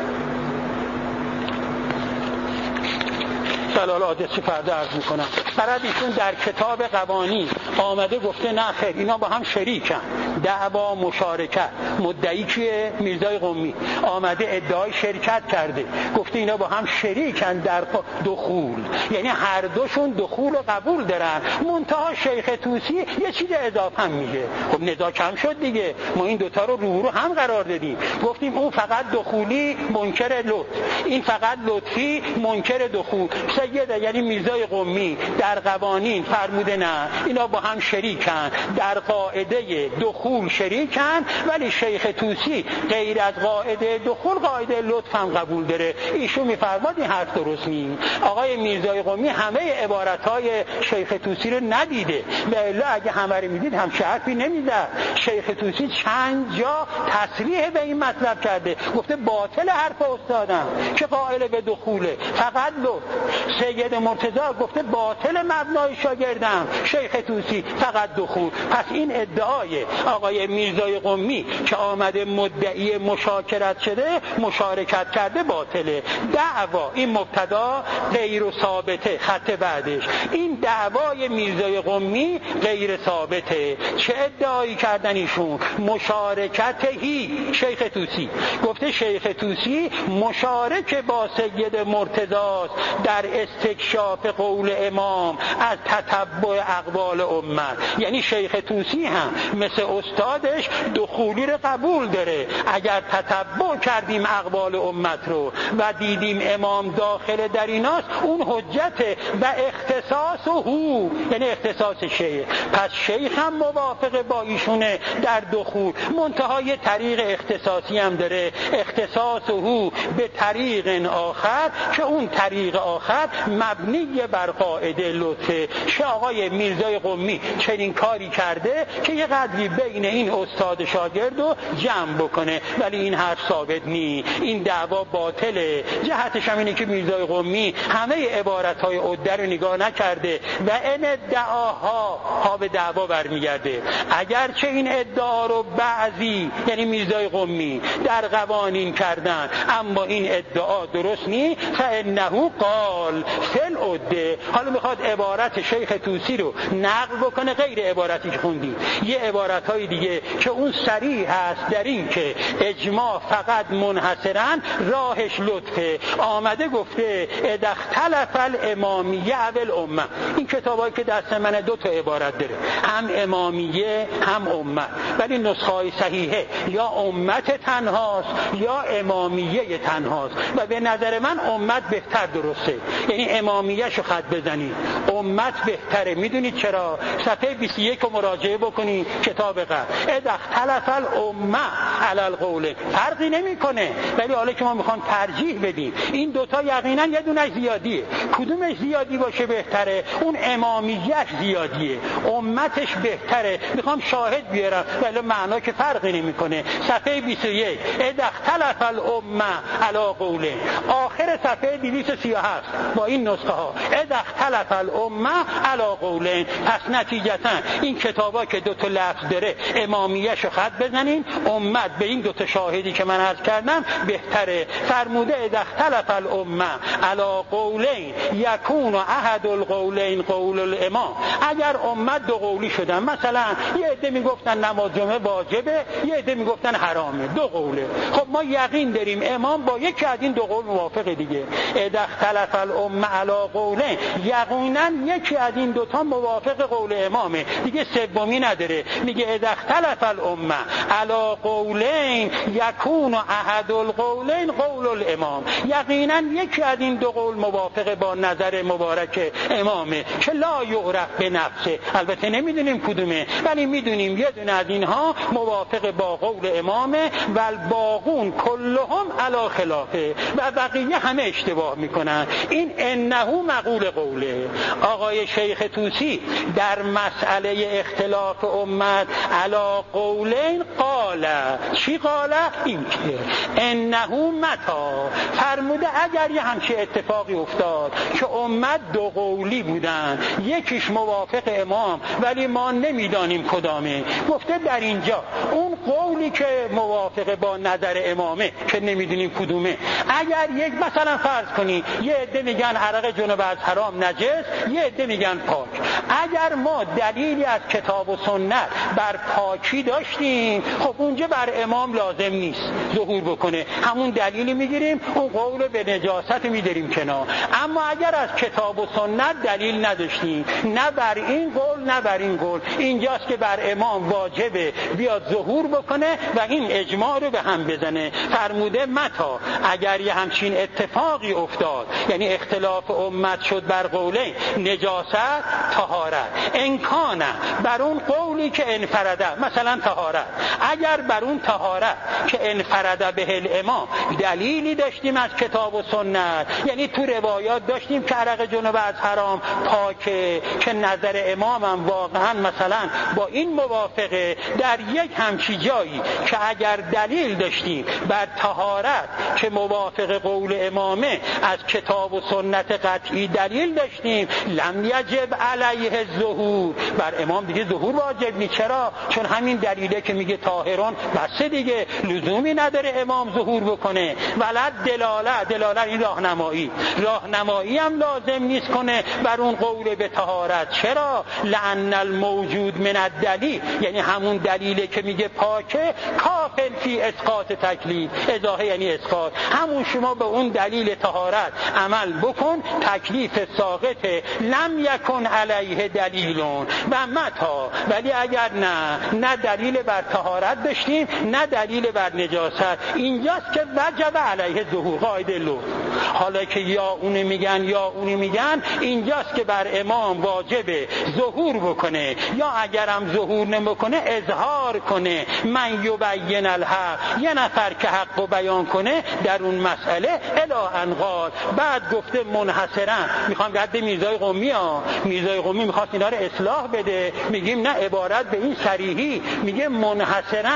Speaker 2: سلال آدرسی فردا عرض میکنم برای ایشون در کتاب قوانین آمده گفته نه خیر اینا با هم شریکن، دعوا مشارکت. مدعی کیه؟ میرزای قمی آمده ادعای شرکت کرده، گفته اینا با هم شریکن در دخول، یعنی هر دوشون دخول و قبول دارن. منتها شیخ طوسی یه چیز اضافه هم میگه. خب نزاع کم شد دیگه، ما این دوتا رو هم قرار دادیم، گفتیم اون فقط دخولی منکر لطف، این فقط لطفی منکر دخول. سید یعنی میرزای قمی در قوانین فرموده نه اینا با هم شریکن، در قاعده دخول شریکن، ولی شیخ طوسی غیر از قاعده دخول قاعده لطف هم قبول داره. ایشون میفرماد این حرف درست نیست. آقای میرزای قمی همه عبارتهای شیخ طوسی رو ندیده، الا اگه همه رو میدید هم حرفی نمیزد. شیخ طوسی چند جا تصریح به این مطلب کرده، گفته باطل حرف استادم که قائل به دخوله فقط لطف. سید مرتضی گفته باطل مبنای شاگردم شیخ طوسی فقط دخول. پس این ادعای آقای میرزای قمی که آمده مدعی مشارکت شده، مشارکت کرده باطله. دعوا این مبتدا غیر ثابته، خط بعدش این دعوای میرزای قمی غیر ثابته. چه ادعایی کردن ایشون؟ مشارکت شیخ طوسی گفته شیخ طوسی مشارک با سید مرتضی در استکشاف قول امام از تتبع اقوال امت. یعنی شیخ طوسی هم مثل استادش دخولی رو قبول داره. اگر تتبع کردیم اقوال امت رو و دیدیم امام داخل در ایناست، اون حجته و اختصاص هو، یعنی اختصاص شیخ. پس شیخ هم موافق با ایشونه در دخول، منتهای طریق اختصاصی هم داره، اختصاص هو به طریق آخر که اون طریق آخر مبنی بر قاعده لطفه. آقای میرزای قمی چنین کاری کرده که یه قدری بین این استاد شاگرد رو جمع بکنه، ولی این حرف ثابت نی، این دعوا باطله. جهتش هم اینه که میرزای قمی همه عبارتهای عده رو نگاه نکرده و این ادعاها ها به دعوا برمیگرده. اگرچه این ادعا رو بعضی یعنی میرزای قمی در قوانین کردن، اما این ادعا درست نی. فانه قال فل عده. حالا میخواد عبارت شیخ طوسی رو نقل بکنه غیر عبارتی که خوندی، یه عبارتهای دیگه که اون صریح هست در این که اجماع فقط منحصراً راهش لطفه. آمده گفته اذا اختلف الامامیه و الامه. این کتابایی که دست من دو تا عبارت داره، هم امامیه هم امه، ولی نسخه‌های صحیحه یا امت تنهاست یا امامیه تنهاست و به نظر من امت بهتر درسته. یعنی امامیه شو خط بزنید، امت بهتره. میدونید چرا؟ صفحه 21 رو مراجعه بکنید کتاب قبل. اذا اختلف الامه علی القول. فرقی نمیکنه، ولی حالا که ما میخوام ترجیح بدیم این دوتا یقینا یه دونه زیادیه. کدومش زیادی باشه بهتره؟ اون امامیهش زیادیه، امتش بهتره. میخوام شاهد بیارم، ولی معنا که فرقی نمیکنه. صفحه 21 اذا اختلف الامه علی قول، آخر صفحه 237 با این نسخه ها اذا اختلف الامه علی قول. پس نتیجتا این کتابا که دو تا لفظ داره امامیه‌شو خط بزنین، امت به این دو تا شاهدی که من عرض کردم بهتره. فرموده اذا اختلف الامه علی قولین یکون احد القولین قول الامام. اگر امت دو قولی شدن، مثلا یه عده میگفتن نماز جمعه واجبه، یه عده میگفتن حرامه، دو قوله. خب ما یقین داریم امام با یکی از این دو قول موافقه دیگه. اذا اختلف الامه علی قولین، یقینا یکی از این دو تا موافق قول امامه دیگه، سومی نداره. میگه اذا اختلف الامه علی قولین یکون احد القولین قول الامام. یقینا یکی از این دو قول موافق با نظر مبارک امامه که لا یعرف به نفسه. البته نمیدونیم کدومه، ولی میدونیم یه دونه از اینها موافق با قول امامه و الباقون کلهم علی خلافه، و بقیه همه اشتباه میکنن. این انه مقول قوله. آقای شیخ طوسی در مسئله اختلاف امت علی قولین قال. چی قال؟ این که انه متا، فرموده اگر یه همچه اتفاقی افتاد که امت دو قولی بودن، یکیش موافق امام ولی ما نمیدانیم کدامه، گفته در اینجا اون قولی که موافق با نظر امامه که نمیدونیم کدومه، اگر یک مثلا فرض کنی یه عده میگن عرق جنوب از حرام نجس، یه عده میگن پاک، اگر ما دلیلی از کتاب و سنت بر پاکی داشتیم، خب اونجا بر امام لازم نیست ظهور بکنه، همون دلیلی میگیریم، اون قول به نجاست میداریم کنار. اما اگر از کتاب و سنت دلیل نداشتیم، نه بر این قول نه بر این قول، اینجاست که بر امام واجبه بیاد ظهور بکنه و این اجماع رو به هم بزنه. فرموده متا، اگر یه همچین اتفاقی افتاد، یعنی اختلاف امت شد بر قوله نجاست طهارت، امکانه بر اون قولی که انفرده، مثلا طهارت، اگر بر اون طهارت که انفرده به الامام دلیلی داشتیم از کتاب و سنت، یعنی تو روایات داشتیم که عرق جنوب از حرام پاکه، که نظر امام هم واقعا مثلا با این موافقه، در یک همچی جایی که اگر دلیل داشتیم بر طهارت که موافق قول امامه، از کتاب و سنت قطعی دلیل داشتیم، لم یجب علیه الظهور، بر امام دیگه ظهور واجب نیست. چرا؟ چرا؟ چون همین دلیله که میگه طاهرون، بس دیگه لزومی نداره امام ظهور بکنه. ولد دلاله این راهنمایی هم لازم نیست کنه بر اون قول به طهارت. چرا؟ لأن الموجود من الدلیل، یعنی همون دلیله که میگه پاکه، کافل فی اسقاط تکلیف، اضافه یعنی اسقاط، همون شما به اون دلیل طهارت عمل بکن، تکلیف ساقطه. لم یکن علیه دلیلون و متا، ولی اگر نه دلیل بر طهارت داشتیم نه دلیل بر نجاست، اینجاست که وجب علیه ظهور، قاعده لطف. حالا که یا اونو میگن یا اونو میگن، اینجاست که بر امام واجبه ظهور بکنه، یا اگرم ظهور نمیکنه اظهار کنه. من یبین الحق، یه نفر که حق رو بیان کنه در اون مسئله. الی ان قال، بعد گفته منحصرا، میخوام رد میرزای قمی میرزای قمی میخواست اینا رو اصلاح بده، میگیم نه، عبارت به این صریحی میگه منحصرا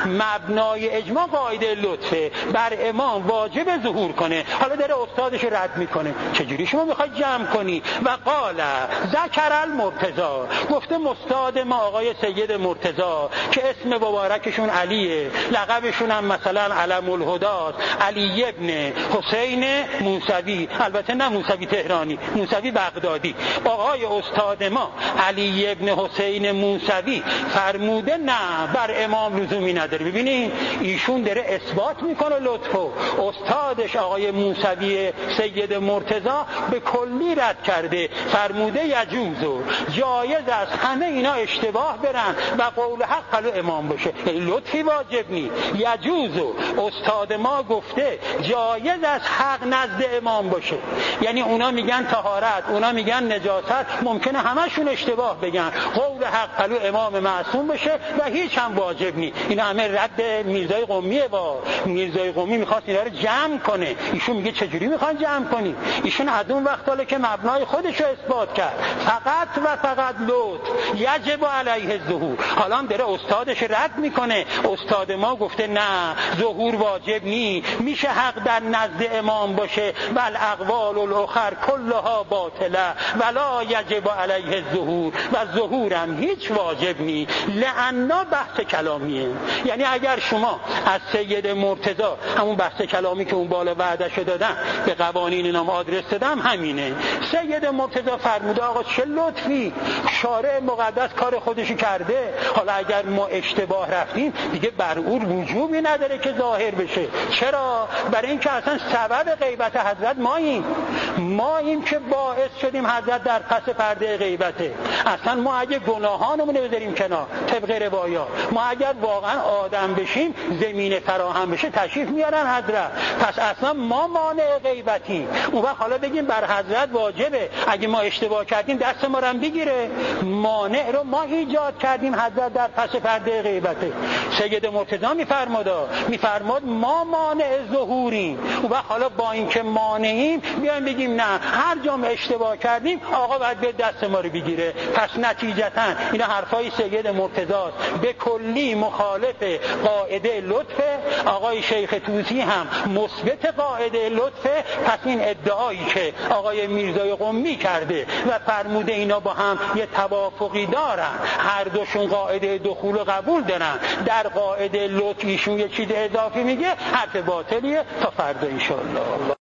Speaker 2: مبنای اجماع قاعده لطفه، بر امام واجب ظهور کنه. حالا داره استادش رد میکنه، چجوری شما میخواید جمع کنی؟ و قال ذکر المرتضی، گفته استاد ما آقای سید مرتضی که اسم مبارکشون علیه، لقبشون هم مثلا علم الهداست، علی ابن حسین موسوی، البته نه موسوی تهرانی، موسوی بغدادی. آقای استاد ما علی ابن حسین موسوی فرموده نه، بر امام لزومی نداره. ببینید ایشون داره اثبات میکنه لطفو. استادش آقای موسوی سید مرتضی به کلی رد کرده، فرموده یجوزو، جایز است همه اینا اشتباه برن و قول حق قلو امام باشه، یعنی لطفی واجب نی. یجوزو، استاد ما گفته جایز است حق نزد امام باشه، یعنی اونا میگن طهارت، اونا میگن نجاست، ممکنه همشون اشتباه بگن، قول حق قلو امام معصوم باشه و هیچ هم واجب نی. اینا همه رد میرزای قمیه. با میرزای قمی میخواست اینا رو جمع کنه، ایشون میگه چجوری میخوان جمع کنی؟ ایشون از اون وقت حالا که مبنای خودش رو اثبات کرد، فقط و فقط لطف یجب علیه ظهور، حالا هم داره استادش رد میکنه. استاد ما گفته نه، ظهور واجب نی، میشه حق در نزد امام باشه، بل اقوال الاخر کلها باطله ولا یجب علیه ظهور، و ظهورم هیچ واجب نی. لعنا بحث کلامیه، یعنی اگر شما از سید مرتضی همون بحث کلامی که اون بالا وعدهشو دادن به قوانین نام آدرس دادم همینه. سید مرتضی فرموده آقا چه لطفی، شارع مقدس کار خودشو کرده، حالا اگر ما اشتباه رفتیم دیگه بر او وجوبی نداره که ظاهر بشه. چرا؟ برای اینکه اصلا سبب غیبت حضرت ماییم که باعث شدیم حضرت در پس پرده غیبته. اصلا ما اگه گناهانمون بذاریم کنار طبق روایات، ما اگر واقعا آدم بشیم زمین فراهم بشه تشریف میارن حضرت، پس اصلا ما مانع غیبتیم. اون وقت حالا بگیم بر حضرت واجبه اگه ما اشتباه کردیم دست ما رو بگیره، مانع رو ما ایجاد کردیم، حضرت در پس پرده غیبته. سید مرتضی میفرماد ما مانع ظهوریم. اون وقت حالا با اینکه مانعیم بیایم بگیم نه، هر جا اشتباه کردیم آقا باید به دست ما رو بگیره. پس نتیجتا اینا حرفای سید مرتضی به کلی مخالف قاعده لطفه. آقای شیخ طوسی هم مثبت قاعده لطفه. پس این ادعایی که آقای میرزای قمی کرده و فرموده اینا با هم یه توافقی دارن، هر دوشون قاعده دخول و قبول دارن، در قاعده لطف ایشون یه چیز اضافی میگه، حرف باطلیه. تا فردا انشاءالله.